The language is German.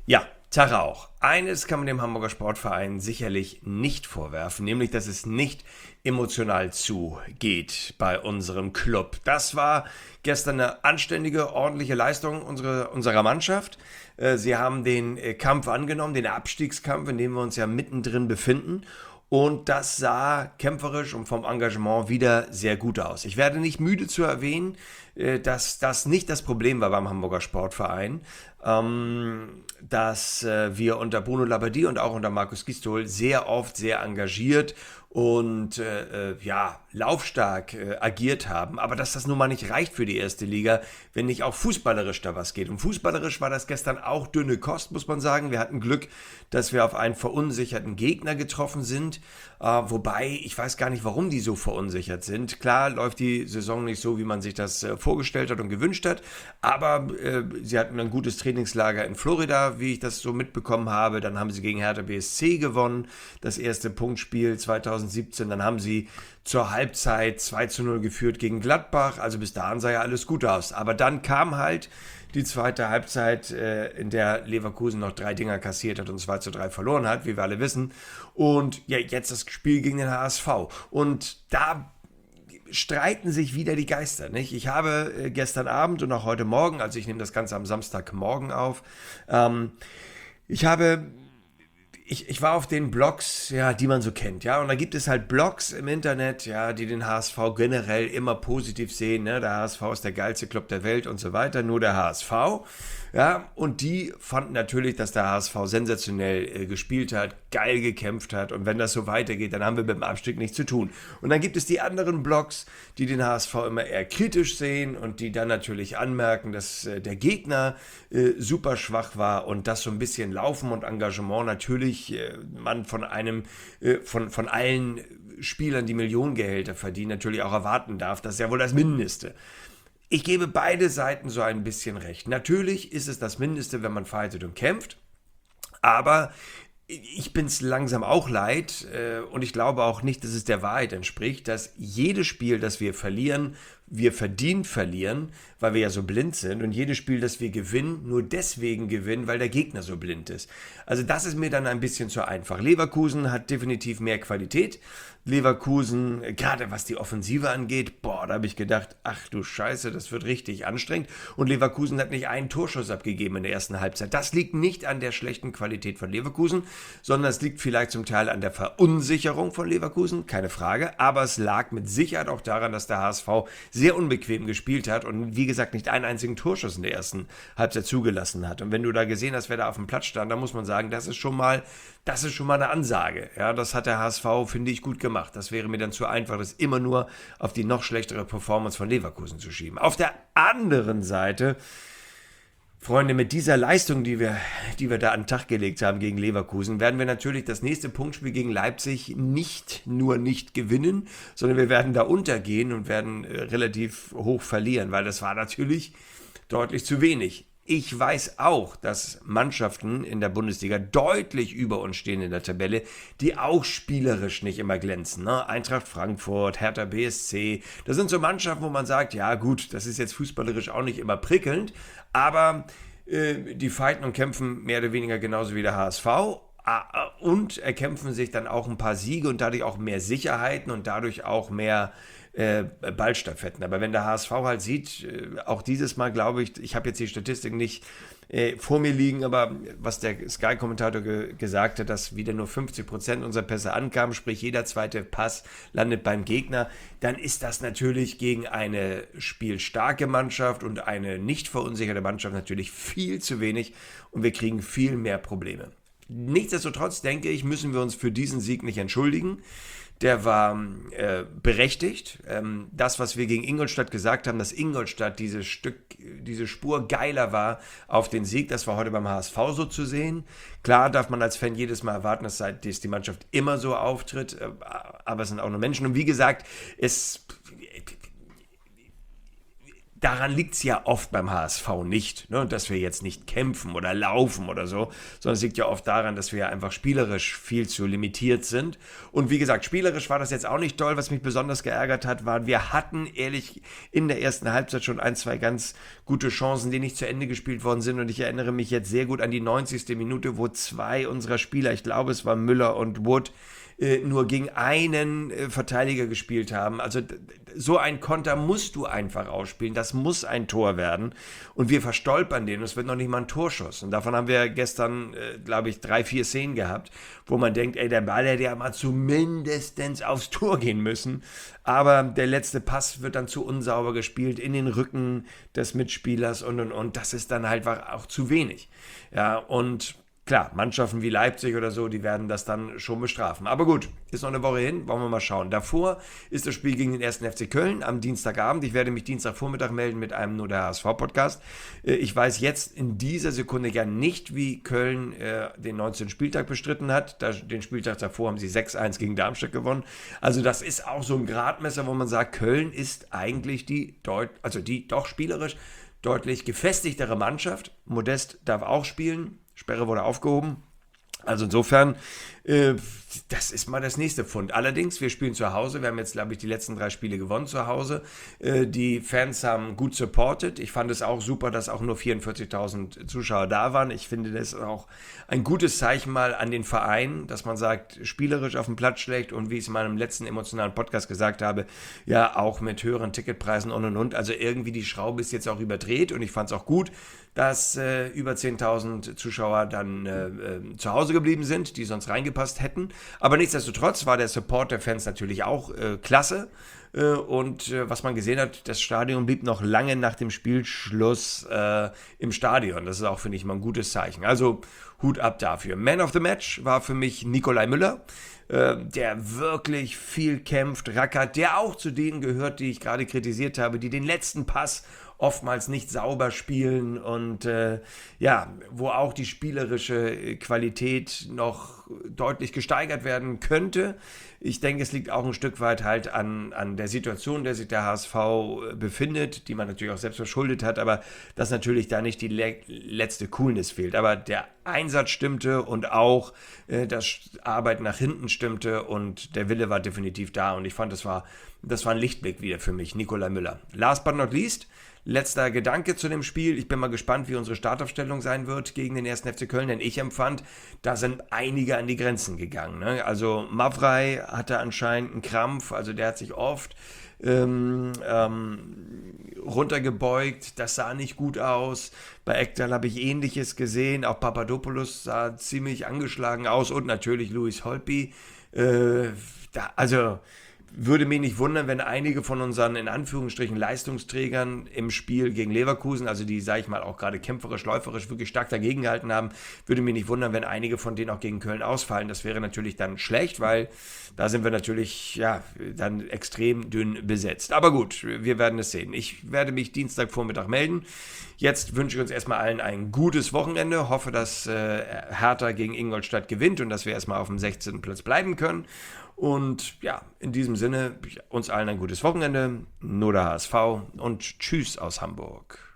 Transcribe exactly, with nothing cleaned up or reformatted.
Ja, Tag auch. Eines kann man dem Hamburger Sportverein sicherlich nicht vorwerfen, nämlich dass es nicht emotional zugeht bei unserem Club. Das war gestern eine anständige, ordentliche Leistung unserer, unserer Mannschaft. Äh, Sie haben den äh, Kampf angenommen, den Abstiegskampf, in dem wir uns ja mittendrin befinden. Und das sah kämpferisch und vom Engagement wieder sehr gut aus. Ich werde nicht müde zu erwähnen, äh, dass das nicht das Problem war beim Hamburger Sportverein, ähm, dass äh, wir unter Bruno Labbadia und auch unter Markus Gistol sehr oft sehr engagiert und äh, äh, ja, laufstark äh, agiert haben. Aber dass das nun mal nicht reicht für die erste Liga, wenn nicht auch fußballerisch da was geht. Und fußballerisch war das gestern auch dünne Kost, muss man sagen. Wir hatten Glück, dass wir auf einen verunsicherten Gegner getroffen sind. Äh, wobei, ich weiß gar nicht, warum die so verunsichert sind. Klar läuft die Saison nicht so, wie man sich das äh, vorgestellt hat und gewünscht hat. Aber äh, sie hatten ein gutes Trainingslager in Florida, wie ich das so mitbekommen habe. Dann haben sie gegen Hertha B S C gewonnen, das erste Punktspiel zweitausendsiebzehn. Dann haben sie zur Halbzeit zwei zu null geführt gegen Gladbach. Also bis dahin sah ja alles gut aus. Aber dann kam halt die zweite Halbzeit, äh, in der Leverkusen noch drei Dinger kassiert hat und zwei zu drei verloren hat, wie wir alle wissen. Und ja, jetzt das Spiel gegen den H S V. Und da streiten sich wieder die Geister, nicht? Ich habe äh, gestern Abend und auch heute Morgen, also ich nehme das Ganze am Samstagmorgen auf, ähm, ich habe ich, ich war auf den Blogs, ja, die man so kennt, ja, und da gibt es halt Blogs im Internet, ja, die den H S V generell immer positiv sehen, ne, der H S V ist der geilste Club der Welt und so weiter, nur der H S V, ja, und die fanden natürlich, dass der H S V sensationell äh, gespielt hat, geil gekämpft hat und wenn das so weitergeht, dann haben wir mit dem Abstieg nichts zu tun. Und dann gibt es die anderen Blogs, die den H S V immer eher kritisch sehen und die dann natürlich anmerken, dass äh, der Gegner äh, super schwach war und dass so ein bisschen Laufen und Engagement natürlich man von einem, von, von allen Spielern, die Millionengehälter verdienen, natürlich auch erwarten darf. Das ist ja wohl das Mindeste. Ich gebe beide Seiten so ein bisschen recht. Natürlich ist es das Mindeste, wenn man fightet und kämpft, aber ich bin es langsam auch leid äh, und ich glaube auch nicht, dass es der Wahrheit entspricht, dass jedes Spiel, das wir verlieren, wir verdient verlieren, weil wir ja so blind sind und jedes Spiel, das wir gewinnen, nur deswegen gewinnen, weil der Gegner so blind ist. Also das ist mir dann ein bisschen zu einfach. Leverkusen hat definitiv mehr Qualität. Leverkusen, gerade was die Offensive angeht, boah, da habe ich gedacht, ach du Scheiße, das wird richtig anstrengend. Und Leverkusen hat nicht einen Torschuss abgegeben in der ersten Halbzeit. Das liegt nicht an der schlechten Qualität von Leverkusen, sondern es liegt vielleicht zum Teil an der Verunsicherung von Leverkusen, keine Frage. Aber es lag mit Sicherheit auch daran, dass der H S V sehr unbequem gespielt hat und wie gesagt nicht einen einzigen Torschuss in der ersten Halbzeit zugelassen hat. Und wenn du da gesehen hast, wer da auf dem Platz stand, dann muss man sagen, das ist schon mal, das ist schon mal eine Ansage. Ja, das hat der H S V, finde ich, gut gemacht. Das wäre mir dann zu einfach, das immer nur auf die noch schlechtere Performance von Leverkusen zu schieben. Auf der anderen Seite, Freunde, mit dieser Leistung, die wir, die wir da an den Tag gelegt haben gegen Leverkusen, werden wir natürlich das nächste Punktspiel gegen Leipzig nicht nur nicht gewinnen, sondern wir werden da untergehen und werden äh, relativ hoch verlieren, weil das war natürlich deutlich zu wenig. Ich weiß auch, dass Mannschaften in der Bundesliga deutlich über uns stehen in der Tabelle, die auch spielerisch nicht immer glänzen. Ne? Eintracht Frankfurt, Hertha B S C, das sind so Mannschaften, wo man sagt, ja gut, das ist jetzt fußballerisch auch nicht immer prickelnd, aber äh, die fighten und kämpfen mehr oder weniger genauso wie der H S V. Und erkämpfen sich dann auch ein paar Siege und dadurch auch mehr Sicherheiten und dadurch auch mehr äh, Ballstaffetten. Aber wenn der H S V halt sieht, äh, auch dieses Mal glaube ich, ich habe jetzt die Statistik nicht äh, vor mir liegen, aber was der Sky-Kommentator ge- gesagt hat, dass wieder nur fünfzig Prozent unserer Pässe ankamen, sprich jeder zweite Pass landet beim Gegner, dann ist das natürlich gegen eine spielstarke Mannschaft und eine nicht verunsicherte Mannschaft natürlich viel zu wenig und wir kriegen viel mehr Probleme. Nichtsdestotrotz, denke ich, müssen wir uns für diesen Sieg nicht entschuldigen. Der war äh, berechtigt. Ähm, das, was wir gegen Ingolstadt gesagt haben, dass Ingolstadt dieses Stück, diese Spur geiler war auf den Sieg, das war heute beim H S V so zu sehen. Klar darf man als Fan jedes Mal erwarten, dass die Mannschaft immer so auftritt, äh, aber es sind auch nur Menschen. Und wie gesagt, es... daran liegt es ja oft beim H S V nicht, ne? Dass wir jetzt nicht kämpfen oder laufen oder so, sondern es liegt ja oft daran, dass wir einfach spielerisch viel zu limitiert sind. Und wie gesagt, spielerisch war das jetzt auch nicht toll. Was mich besonders geärgert hat, war, wir hatten ehrlich in der ersten Halbzeit schon ein, zwei ganz gute Chancen, die nicht zu Ende gespielt worden sind. Und ich erinnere mich jetzt sehr gut an die neunzigste Minute, wo zwei unserer Spieler, ich glaube es war Müller und Wood, nur gegen einen Verteidiger gespielt haben. Also so ein Konter musst du einfach ausspielen. Das muss ein Tor werden. Und wir verstolpern den. Und es wird noch nicht mal ein Torschuss. Und davon haben wir gestern, glaube ich, drei, vier Szenen gehabt, wo man denkt, ey, der Ball hätte ja mal zumindest aufs Tor gehen müssen. Aber der letzte Pass wird dann zu unsauber gespielt in den Rücken des Mitspielers und, und, und. Das ist dann halt auch zu wenig. Ja, und klar, Mannschaften wie Leipzig oder so, die werden das dann schon bestrafen. Aber gut, ist noch eine Woche hin, wollen wir mal schauen. Davor ist das Spiel gegen den ersten F C Köln am Dienstagabend. Ich werde mich Dienstagvormittag melden mit einem Nur der H S V-Podcast. Ich weiß jetzt in dieser Sekunde ja nicht, wie Köln äh, den neunzehnten Spieltag bestritten hat. Da, den Spieltag davor haben sie sechs eins gegen Darmstadt gewonnen. Also das ist auch so ein Gradmesser, wo man sagt, Köln ist eigentlich die, Deut- also die doch spielerisch deutlich gefestigtere Mannschaft. Modest darf auch spielen. Sperre wurde aufgehoben. Also insofern, äh, das ist mal das nächste Pfund. Allerdings, wir spielen zu Hause. Wir haben jetzt, glaube ich, die letzten drei Spiele gewonnen zu Hause. Äh, die Fans haben gut supportet. Ich fand es auch super, dass auch nur vierundvierzigtausend Zuschauer da waren. Ich finde, das ist auch ein gutes Zeichen mal an den Verein, dass man sagt, spielerisch auf dem Platz schlägt und wie ich es in meinem letzten emotionalen Podcast gesagt habe, ja, auch mit höheren Ticketpreisen und und und. Also irgendwie die Schraube ist jetzt auch überdreht und ich fand es auch gut, dass äh, über zehntausend Zuschauer dann äh, äh, zu Hause geblieben sind, die sonst reingepasst hätten. Aber nichtsdestotrotz war der Support der Fans natürlich auch äh, klasse. Äh, und äh, was man gesehen hat, das Stadion blieb noch lange nach dem Spielschluss äh, im Stadion. Das ist auch, finde ich, mal ein gutes Zeichen. Also Hut ab dafür. Man of the Match war für mich Nikolai Müller, äh, der wirklich viel kämpft, rackert, der auch zu denen gehört, die ich gerade kritisiert habe, die den letzten Pass oftmals nicht sauber spielen und äh, ja, wo auch die spielerische Qualität noch deutlich gesteigert werden könnte. Ich denke, es liegt auch ein Stück weit halt an, an der Situation, in der sich der H S V befindet, die man natürlich auch selbst verschuldet hat, aber dass natürlich da nicht die le- letzte Coolness fehlt. Aber der Einsatz stimmte und auch äh, das Arbeiten nach hinten stimmte und der Wille war definitiv da und ich fand, das war, das war ein Lichtblick wieder für mich, Nikolai Müller. Last but not least, letzter Gedanke zu dem Spiel. Ich bin mal gespannt, wie unsere Startaufstellung sein wird gegen den ersten F C Köln, denn ich empfand, da sind einige an die Grenzen gegangen. Ne? Also Mavrei hatte anscheinend einen Krampf, also der hat sich oft ähm, ähm, runtergebeugt, das sah nicht gut aus. Bei Ekdal habe ich Ähnliches gesehen, auch Papadopoulos sah ziemlich angeschlagen aus und natürlich Louis Holtby. Äh, da, also würde mich nicht wundern, wenn einige von unseren, in Anführungsstrichen, Leistungsträgern im Spiel gegen Leverkusen, also die, sage ich mal, auch gerade kämpferisch, läuferisch wirklich stark dagegen gehalten haben, würde mich nicht wundern, wenn einige von denen auch gegen Köln ausfallen. Das wäre natürlich dann schlecht, weil da sind wir natürlich, ja, dann extrem dünn besetzt. Aber gut, wir werden es sehen. Ich werde mich Dienstagvormittag melden. Jetzt wünsche ich uns erstmal allen ein gutes Wochenende. Hoffe, dass äh, Hertha gegen Ingolstadt gewinnt und dass wir erstmal auf dem sechzehnten Platz bleiben können. Und ja, in diesem Sinne, uns allen ein gutes Wochenende, nur der H S V und tschüss aus Hamburg.